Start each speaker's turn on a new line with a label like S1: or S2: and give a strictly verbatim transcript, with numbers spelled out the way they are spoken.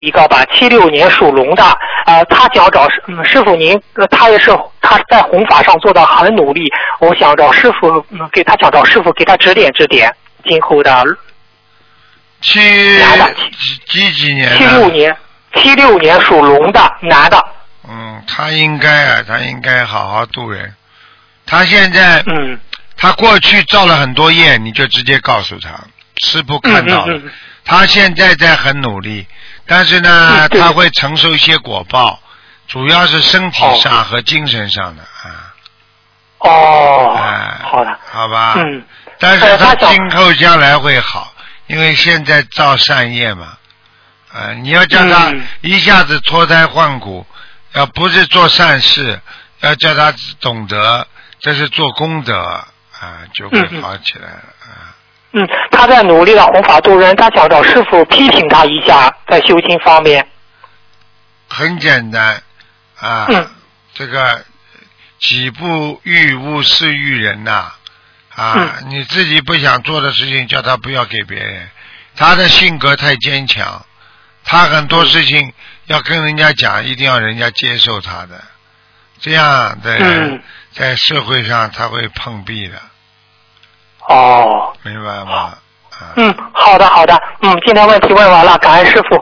S1: 一个吧，七六年属龙的，呃，他想找师嗯师傅您，呃他也是他在弘法上做到很努力，我想找师傅，嗯，给他想找师傅给他指点指点，今后的
S2: 七
S1: 男的
S2: 几几年？
S1: 七六年，七六年属龙的男的。
S2: 嗯，他应该啊，他应该好好度人。他现在，
S1: 嗯，
S2: 他过去造了很多业，你就直接告诉他，师傅看到了。
S1: 嗯嗯嗯
S2: 他现在在很努力，但是呢，
S1: 嗯、
S2: 他会承受一些果报，主要是身体上和精神上的啊。
S1: 哦，
S2: 哎，
S1: 好的，
S2: 好吧。
S1: 嗯。
S2: 但是他今后将来会好，因为现在造善业嘛。啊、呃，你要叫他一下子脱胎换骨，要不是做善事，要叫他懂得这是做功德啊、呃，就会好起来了啊。呃
S1: 嗯，他在努力的弘法度人，他想找师傅批评他一下，在修心方面。
S2: 很简单啊，
S1: 嗯、
S2: 这个己不欲勿施于人呐、啊，啊、嗯，你自己不想做的事情，叫他不要给别人。他的性格太坚强，他很多事情要跟人家讲，一定要人家接受他的，这样的人、嗯、在社会上他会碰壁的。
S1: 哦，
S2: 明白吗？
S1: 嗯，好的好的，嗯，今天问题问完了，感恩师傅。